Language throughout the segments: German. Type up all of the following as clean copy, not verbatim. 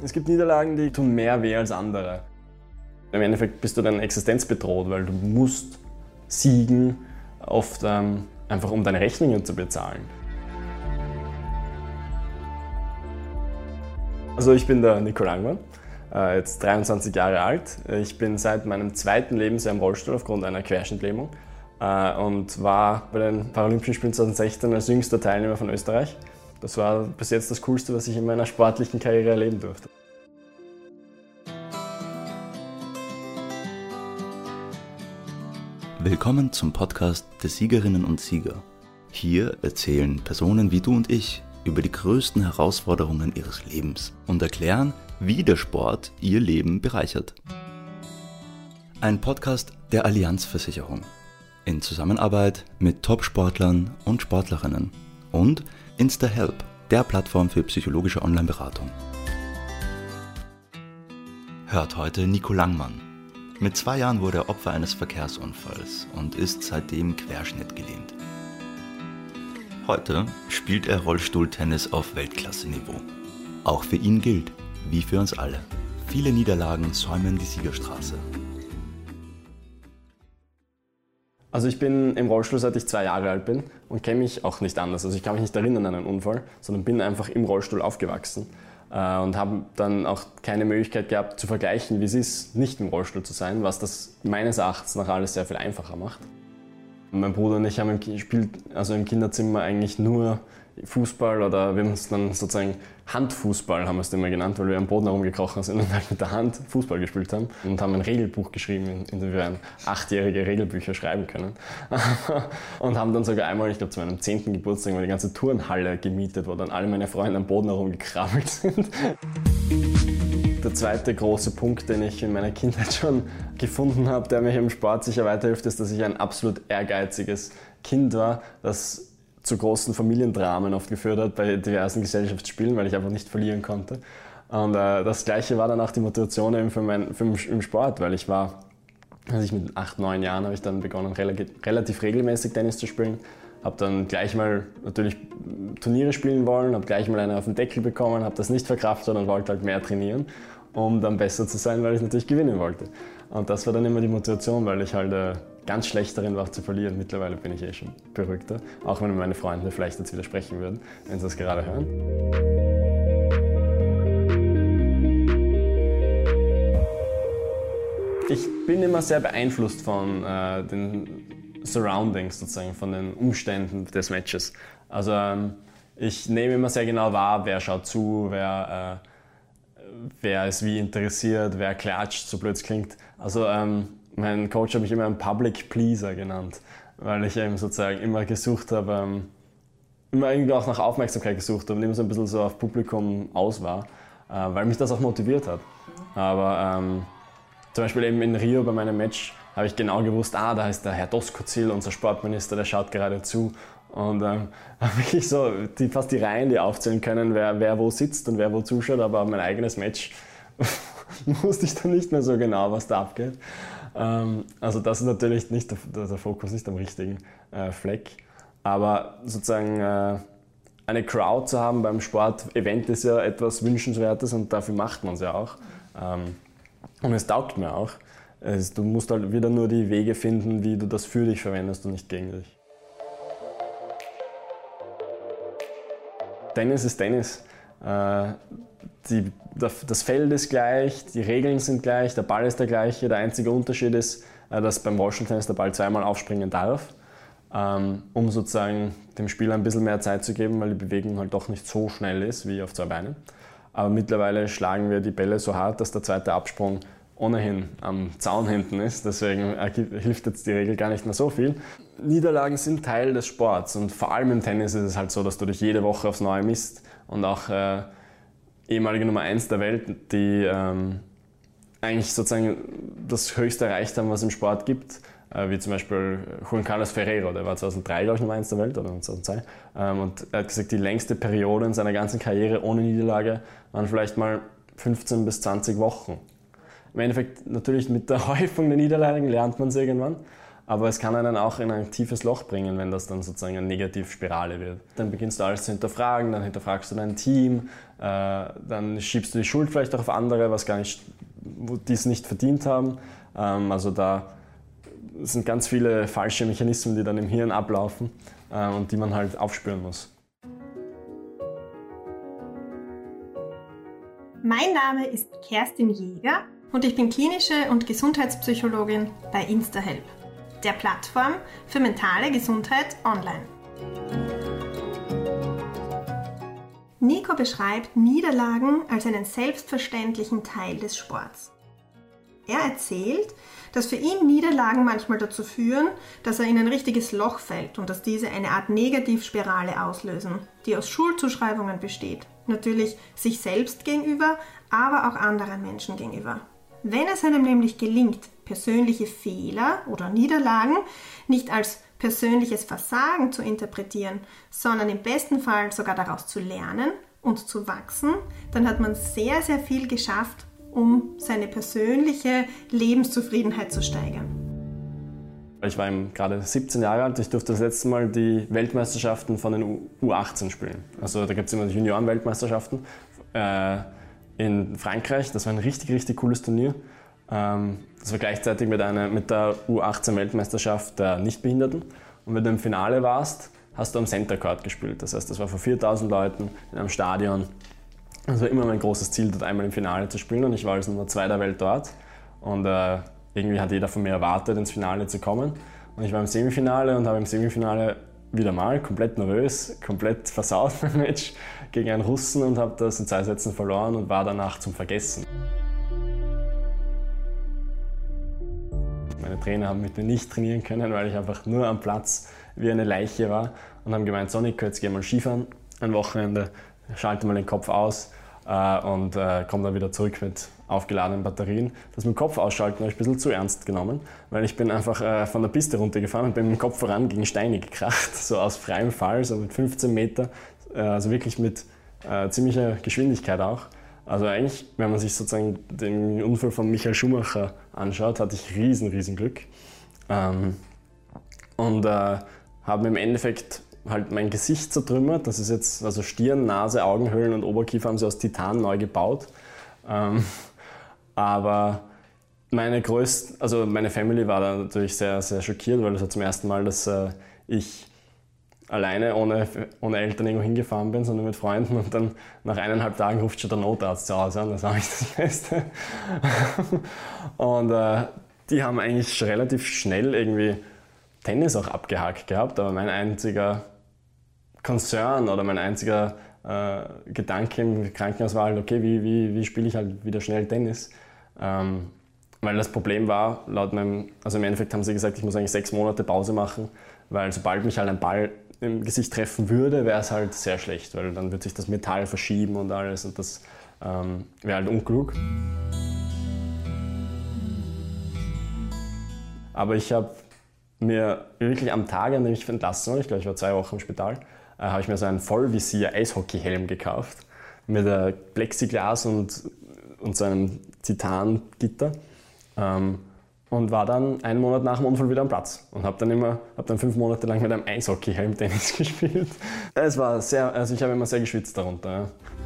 Es gibt Niederlagen, die tun mehr weh als andere. Im Endeffekt bist du dann existenzbedroht, weil du musst siegen, oft einfach um deine Rechnungen zu bezahlen. Also ich bin der Nico Langmann, jetzt 23 Jahre alt. Ich bin seit meinem zweiten Lebensjahr im Rollstuhl aufgrund einer Querschnittlähmung und war bei den Paralympischen Spielen 2016 als jüngster Teilnehmer von Österreich. Das war bis jetzt das Coolste, was ich in meiner sportlichen Karriere erleben durfte. Willkommen zum Podcast der Siegerinnen und Sieger. Hier erzählen Personen wie du und ich über die größten Herausforderungen ihres Lebens und erklären, wie der Sport ihr Leben bereichert. Ein Podcast der Allianz Versicherung in Zusammenarbeit mit Top-Sportlern und Sportlerinnen und InstaHelp, der Plattform für psychologische Online-Beratung. Hört heute Nico Langmann. Mit 2 Jahren wurde er Opfer eines Verkehrsunfalls und ist seitdem querschnittgelähmt. Heute spielt er Rollstuhltennis auf Weltklasse-Niveau. Auch für ihn gilt, wie für uns alle, viele Niederlagen säumen die Siegerstraße. Also ich bin im Rollstuhl, seit ich 2 Jahre alt bin und kenne mich auch nicht anders. Also ich kann mich nicht erinnern an einen Unfall, sondern bin einfach im Rollstuhl aufgewachsen und habe dann auch keine Möglichkeit gehabt zu vergleichen, wie es ist, nicht im Rollstuhl zu sein, was das meines Erachtens nach alles sehr viel einfacher macht. Mein Bruder und ich haben im Kinderzimmer eigentlich nur Fußball oder wir haben es dann sozusagen Handfußball haben wir es immer genannt, weil wir am Boden herumgekrochen sind und halt mit der Hand Fußball gespielt haben und haben ein Regelbuch geschrieben, in dem wir 8-jährige Regelbücher schreiben können. Und haben dann sogar einmal, ich glaube zu meinem 10. Geburtstag, mal die ganze Turnhalle gemietet, wo dann alle meine Freunde am Boden herumgekrabbelt sind. Der zweite große Punkt, den ich in meiner Kindheit schon gefunden habe, der mich im Sport sicher weiterhilft, ist, dass ich ein absolut ehrgeiziges Kind war, das zu großen Familiendramen oft geführt hat bei diversen Gesellschaftsspielen, weil ich einfach nicht verlieren konnte. Und das Gleiche war dann auch die Motivation eben im Sport, weil ich mit 8, 9 Jahren habe ich dann begonnen, relativ regelmäßig Tennis zu spielen. Habe dann gleich mal natürlich Turniere spielen wollen, habe gleich mal eine auf den Deckel bekommen, habe das nicht verkraftet und wollte halt mehr trainieren, um dann besser zu sein, weil ich natürlich gewinnen wollte. Und das war dann immer die Motivation, weil ich halt ganz schlecht darin war zu verlieren. Mittlerweile bin ich schon beruhigter, auch wenn meine Freunde vielleicht jetzt widersprechen würden, wenn sie das gerade hören. Ich bin immer sehr beeinflusst von den Surroundings sozusagen, von den Umständen des Matches. Also ich nehme immer sehr genau wahr, wer schaut zu, wer ist wie interessiert, wer klatscht, so blöd es klingt. Also mein Coach hat mich immer einen Public Pleaser genannt, weil ich eben sozusagen immer gesucht habe, immer irgendwie auch nach Aufmerksamkeit gesucht habe und immer so ein bisschen so auf Publikum aus war, weil mich das auch motiviert hat. Aber zum Beispiel eben in Rio bei meinem Match habe ich genau gewusst, da ist der Herr Doskozil, unser Sportminister, der schaut gerade zu. Und habe wirklich so fast die Reihen, die aufzählen können, wer wo sitzt und wer wo zuschaut, aber mein eigenes Match wusste ich dann nicht mehr so genau, was da abgeht. Also das ist natürlich nicht der Fokus, nicht am richtigen Fleck. Aber sozusagen eine Crowd zu haben beim Sportevent ist ja etwas Wünschenswertes und dafür macht man es ja auch. Und es taugt mir auch. Du musst halt wieder nur die Wege finden, wie du das für dich verwendest und nicht gegen dich. Tennis ist Tennis. Das Feld ist gleich, die Regeln sind gleich, der Ball ist der gleiche. Der einzige Unterschied ist, dass beim Rollstuhltennis der Ball 2-mal aufspringen darf, um sozusagen dem Spieler ein bisschen mehr Zeit zu geben, weil die Bewegung halt doch nicht so schnell ist wie auf 2 Beinen. Aber mittlerweile schlagen wir die Bälle so hart, dass der zweite Absprung ohnehin am Zaun hinten ist, deswegen hilft jetzt die Regel gar nicht mehr so viel. Niederlagen sind Teil des Sports und vor allem im Tennis ist es halt so, dass du dich jede Woche aufs Neue misst und auch ehemalige Nummer 1 der Welt, die eigentlich sozusagen das Höchste erreicht haben, was es im Sport gibt, wie zum Beispiel Juan Carlos Ferrero, der war 2003, glaube ich, Nummer 1 der Welt oder 2002 und er hat gesagt, die längste Periode in seiner ganzen Karriere ohne Niederlage waren vielleicht mal 15 bis 20 Wochen. Im Endeffekt natürlich mit der Häufung der Niederlagen lernt man es irgendwann, aber es kann einen auch in ein tiefes Loch bringen, wenn das dann sozusagen eine Negativspirale wird. Dann beginnst du alles zu hinterfragen, dann hinterfragst du dein Team, dann schiebst du die Schuld vielleicht auch auf andere, die es nicht verdient haben. Also da sind ganz viele falsche Mechanismen, die dann im Hirn ablaufen und die man halt aufspüren muss. Mein Name ist Kerstin Jäger und ich bin klinische und Gesundheitspsychologin bei InstaHelp, der Plattform für mentale Gesundheit online. Nico beschreibt Niederlagen als einen selbstverständlichen Teil des Sports. Er erzählt, dass für ihn Niederlagen manchmal dazu führen, dass er in ein richtiges Loch fällt und dass diese eine Art Negativspirale auslösen, die aus Schuldzuschreibungen besteht. Natürlich sich selbst gegenüber, aber auch anderen Menschen gegenüber. Wenn es einem nämlich gelingt, persönliche Fehler oder Niederlagen nicht als persönliches Versagen zu interpretieren, sondern im besten Fall sogar daraus zu lernen und zu wachsen, dann hat man sehr, sehr viel geschafft, um seine persönliche Lebenszufriedenheit zu steigern. Ich war gerade 17 Jahre alt, ich durfte das letzte Mal die Weltmeisterschaften von den U18 spielen. Also da gibt es immer die Junioren-Weltmeisterschaften in Frankreich. Das war ein richtig, richtig cooles Turnier. Das war gleichzeitig mit der U18-Weltmeisterschaft der Nichtbehinderten. Und wenn du im Finale warst, hast du am Center Court gespielt. Das heißt, das war vor 4.000 Leuten in einem Stadion. Das war immer mein großes Ziel, dort einmal im Finale zu spielen. Und ich war als Nummer 2 der Welt dort. Und irgendwie hat jeder von mir erwartet, ins Finale zu kommen. Und ich war im Semifinale und habe im Semifinale wieder mal komplett nervös, komplett versaut mein Match gegen einen Russen und habe das in 2 Sätzen verloren und war danach zum Vergessen. Meine Trainer haben mit mir nicht trainieren können, weil ich einfach nur am Platz wie eine Leiche war und haben gemeint, so Nico, jetzt geh mal Skifahren ein Wochenende, schalte mal den Kopf aus und komme dann wieder zurück mit aufgeladenen Batterien. Das mit dem Kopf ausschalten habe ich ein bisschen zu ernst genommen, weil ich bin einfach von der Piste runtergefahren und bin mit dem Kopf voran gegen Steine gekracht, so aus freiem Fall, so mit 15 Meter, also wirklich mit ziemlicher Geschwindigkeit auch. Also eigentlich, wenn man sich sozusagen den Unfall von Michael Schumacher anschaut, hatte ich riesen Glück. Und habe im Endeffekt halt mein Gesicht zertrümmert. Das ist jetzt, also Stirn, Nase, Augenhöhlen und Oberkiefer haben sie aus Titan neu gebaut. Aber meine Family war da natürlich sehr, sehr schockiert, weil das war zum ersten Mal, dass ich alleine ohne Eltern irgendwo hingefahren bin, sondern mit Freunden und dann nach 1,5 Tagen ruft schon der Notarzt zu Hause an, das war nicht das Beste. Und die haben eigentlich relativ schnell irgendwie Tennis auch abgehakt gehabt, aber mein einziger Concern oder mein einziger Gedanke im Krankenhaus war halt, okay, wie spiele ich halt wieder schnell Tennis? Weil das Problem war, im Endeffekt haben sie gesagt, ich muss eigentlich 6 Monate Pause machen, weil sobald mich halt ein Ball im Gesicht treffen würde, wäre es halt sehr schlecht, weil dann wird sich das Metall verschieben und alles und das wäre halt unklug. Aber ich habe mir wirklich am Tag, an dem ich entlassen wurde, ich glaube, ich war 2 Wochen im Spital, habe ich mir so einen Vollvisier-Eishockey-Helm gekauft mit Plexiglas und so einem Titangitter. Und war dann 1 Monat nach dem Unfall wieder am Platz und habe dann 5 Monate lang mit einem Eishockey-Helm Tennis gespielt. Ich habe immer sehr geschwitzt darunter. Ja.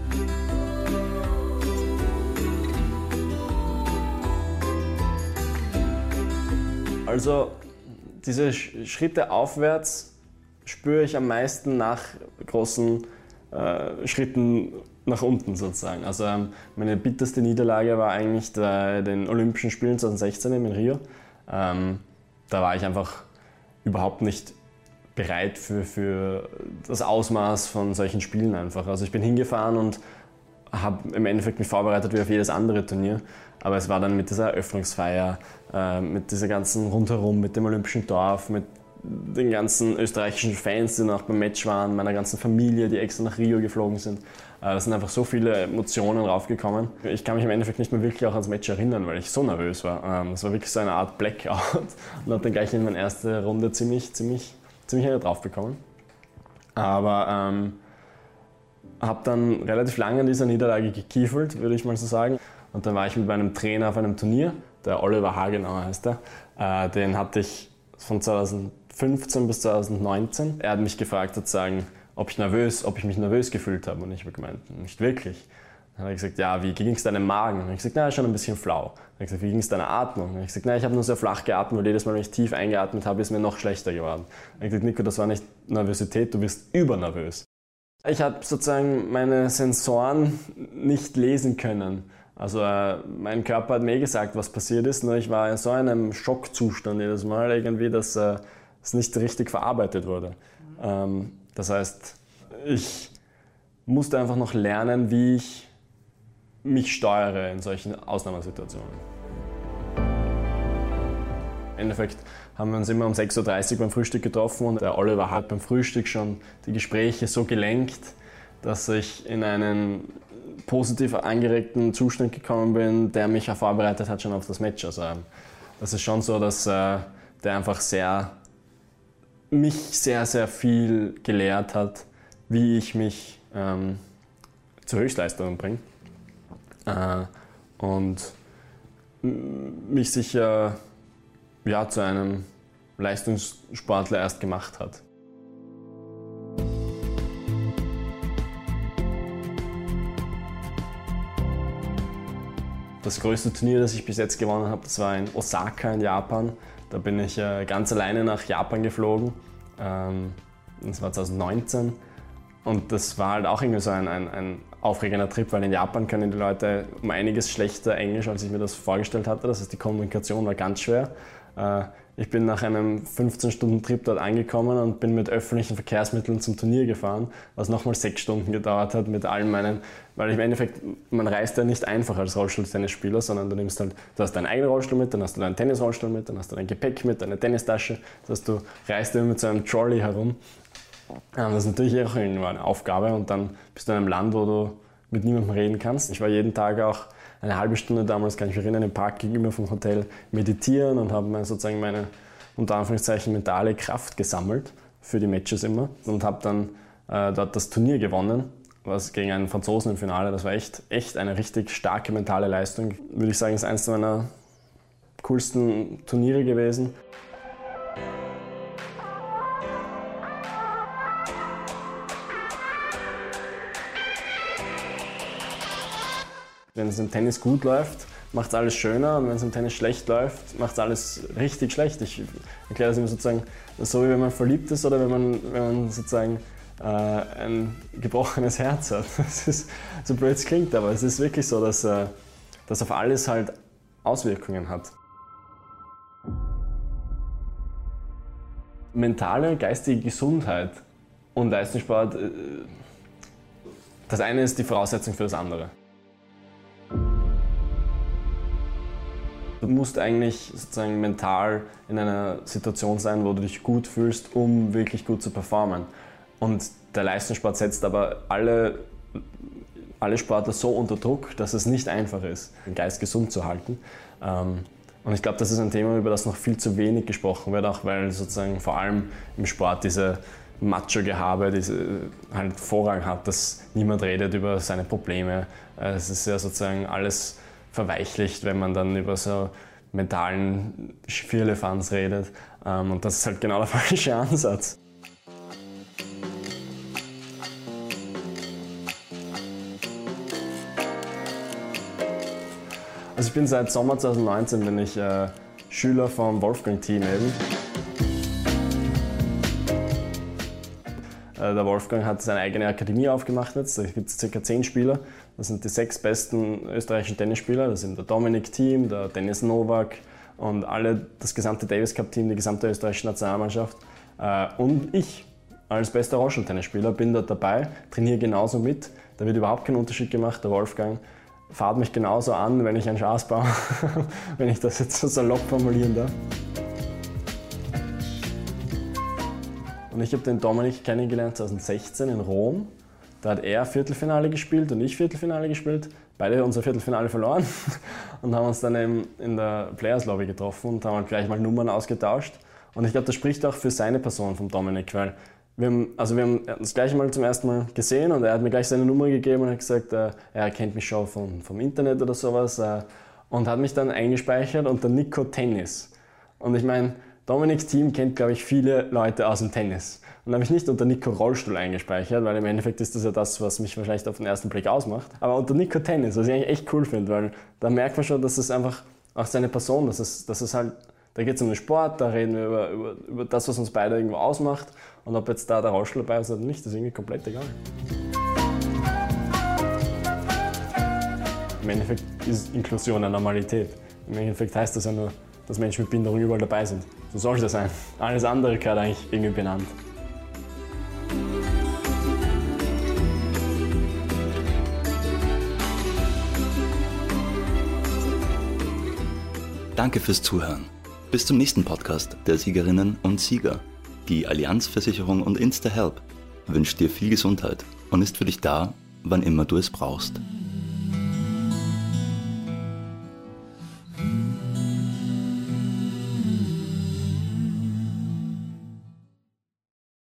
Also diese Schritte aufwärts spüre ich am meisten nach großen Schritten nach unten sozusagen. Also meine bitterste Niederlage war eigentlich den Olympischen Spielen 2016 in Rio. Da war ich einfach überhaupt nicht bereit für das Ausmaß von solchen Spielen einfach. Also ich bin hingefahren und habe im Endeffekt mich vorbereitet wie auf jedes andere Turnier. Aber es war dann mit dieser Eröffnungsfeier, mit dieser ganzen Rundherum, mit dem Olympischen Dorf, mit den ganzen österreichischen Fans, die noch beim Match waren, meiner ganzen Familie, die extra nach Rio geflogen sind. Da sind einfach so viele Emotionen raufgekommen. Ich kann mich im Endeffekt nicht mehr wirklich auch ans Match erinnern, weil ich so nervös war. Das war wirklich so eine Art Blackout und habe dann gleich in meine erste Runde ziemlich drauf bekommen. Aber habe dann relativ lange an dieser Niederlage gekiefelt, würde ich mal so sagen. Und dann war ich mit meinem Trainer auf einem Turnier, der Oliver Hagenauer heißt er. Den hatte ich von 2015 bis 2019. Er hat mich gefragt, sozusagen, ob ich mich nervös gefühlt habe. Und ich habe gemeint, nicht wirklich. Dann hat er gesagt, ja, wie ging es deinem Magen? Und ich habe gesagt, na, schon ein bisschen flau. Dann hat er gesagt, wie ging es deiner Atmung? Und ich habe gesagt, na, ich habe nur sehr flach geatmet, weil jedes Mal, wenn ich tief eingeatmet habe, ist mir noch schlechter geworden. Dann habe ich gesagt, Nico, das war nicht Nervosität, du bist übernervös. Ich habe sozusagen meine Sensoren nicht lesen können. Also mein Körper hat mir gesagt, was passiert ist, nur ich war in so einem Schockzustand jedes Mal irgendwie, dass es nicht richtig verarbeitet wurde. Das heißt, ich musste einfach noch lernen, wie ich mich steuere in solchen Ausnahmesituationen. Im Endeffekt haben wir uns immer um 6:30 Uhr beim Frühstück getroffen und der Oliver hat beim Frühstück schon die Gespräche so gelenkt, dass ich in einen positiv angeregten Zustand gekommen bin, der mich auch vorbereitet hat schon auf das Match. Also das ist schon so, dass der einfach mich sehr, sehr viel gelehrt hat, wie ich mich zur Höchstleistung bringe. Und mich sicher zu einem Leistungssportler erst gemacht hat. Das größte Turnier, das ich bis jetzt gewonnen habe, das war in Osaka in Japan. Da bin ich ganz alleine nach Japan geflogen. Das war 2019. Und das war halt auch irgendwie so ein aufregender Trip, weil in Japan können die Leute um einiges schlechter Englisch, als ich mir das vorgestellt hatte. Das heißt, die Kommunikation war ganz schwer. Ich bin nach einem 15-Stunden-Trip dort angekommen und bin mit öffentlichen Verkehrsmitteln zum Turnier gefahren, was nochmal 6 Stunden gedauert hat mit allen meinen, weil im Endeffekt, man reist ja nicht einfach als Rollstuhl-Tennisspieler, sondern du hast deinen eigenen Rollstuhl mit, dann hast du deinen Tennisrollstuhl mit, dann hast du dein Gepäck mit, deine Tennistasche, das heißt, du reist immer mit so einem Trolley herum. Das ist natürlich auch eine Aufgabe und dann bist du in einem Land, wo du mit niemandem reden kannst. Ich war jeden Tag auch eine halbe Stunde damals, kann ich mich erinnern, im Park gegenüber vom Hotel meditieren und habe sozusagen meine, unter Anführungszeichen, mentale Kraft gesammelt für die Matches immer und habe dann dort das Turnier gewonnen, was gegen einen Franzosen im Finale, das war echt eine richtig starke mentale Leistung. Würde ich sagen, ist eines meiner coolsten Turniere gewesen. Wenn es im Tennis gut läuft, macht es alles schöner und wenn es im Tennis schlecht läuft, macht es alles richtig schlecht. Ich erkläre das immer sozusagen so, wie wenn man verliebt ist oder wenn man sozusagen ein gebrochenes Herz hat. Das ist so blöd es klingt, aber es ist wirklich so, dass das auf alles halt Auswirkungen hat. Mentale, geistige Gesundheit und Leistungssport, das eine ist die Voraussetzung für das andere. Du musst eigentlich sozusagen mental in einer Situation sein, wo du dich gut fühlst, um wirklich gut zu performen. Und der Leistungssport setzt aber alle Sportler so unter Druck, dass es nicht einfach ist, den Geist gesund zu halten. Und ich glaube, das ist ein Thema, über das noch viel zu wenig gesprochen wird, auch weil sozusagen vor allem im Sport diese Macho-Gehabe halt Vorrang hat, dass niemand redet über seine Probleme. Es ist ja sozusagen alles verweichlicht, wenn man dann über so mentalen Firlefanz redet. Und das ist halt genau der falsche Ansatz. Also ich bin seit Sommer 2019 bin ich Schüler vom Wolfgang-Team eben. Der Wolfgang hat seine eigene Akademie aufgemacht jetzt. Da gibt es ca. 10 Spieler. Das sind die 6 besten österreichischen Tennisspieler. Das sind der Dominik Thiem, der Dennis Novak und das gesamte Davis Cup Team, die gesamte österreichische Nationalmannschaft. Und ich als bester Rollstuhl-Tennisspieler bin dort dabei, trainiere genauso mit. Da wird überhaupt kein Unterschied gemacht. Der Wolfgang fährt mich genauso an, wenn ich einen Schaß baue, wenn ich das jetzt so salopp formulieren darf. Und ich habe den Dominik kennengelernt 2016 in Rom. Da hat er Viertelfinale gespielt und ich Viertelfinale gespielt. Beide unser Viertelfinale verloren und haben uns dann eben in der Players Lobby getroffen und haben halt gleich mal Nummern ausgetauscht. Und ich glaube, das spricht auch für seine Person vom Dominik, weil wir haben das gleiche Mal zum ersten Mal gesehen und er hat mir gleich seine Nummer gegeben und hat gesagt, er kennt mich schon vom Internet oder sowas und hat mich dann eingespeichert unter Nico Tennis. Und ich meine, Dominiks Team kennt, glaube ich, viele Leute aus dem Tennis. Und da habe ich nicht unter Nico Rollstuhl eingespeichert, weil im Endeffekt ist das ja das, was mich wahrscheinlich auf den ersten Blick ausmacht. Aber unter Nico Tennis, was ich eigentlich echt cool finde, weil da merkt man schon, dass es einfach auch seine Person, dass es halt, da geht es um den Sport, da reden wir über das, was uns beide irgendwo ausmacht. Und ob jetzt da der Rollstuhl dabei ist oder nicht, ist irgendwie komplett egal. Im Endeffekt ist Inklusion eine Normalität. Im Endeffekt heißt das ja nur, dass Menschen mit Behinderung überall dabei sind. So soll es sein. Alles andere gehört eigentlich irgendwie benannt. Danke fürs Zuhören. Bis zum nächsten Podcast der Siegerinnen und Sieger. Die Allianz Versicherung und InstaHelp wünscht dir viel Gesundheit und ist für dich da, wann immer du es brauchst.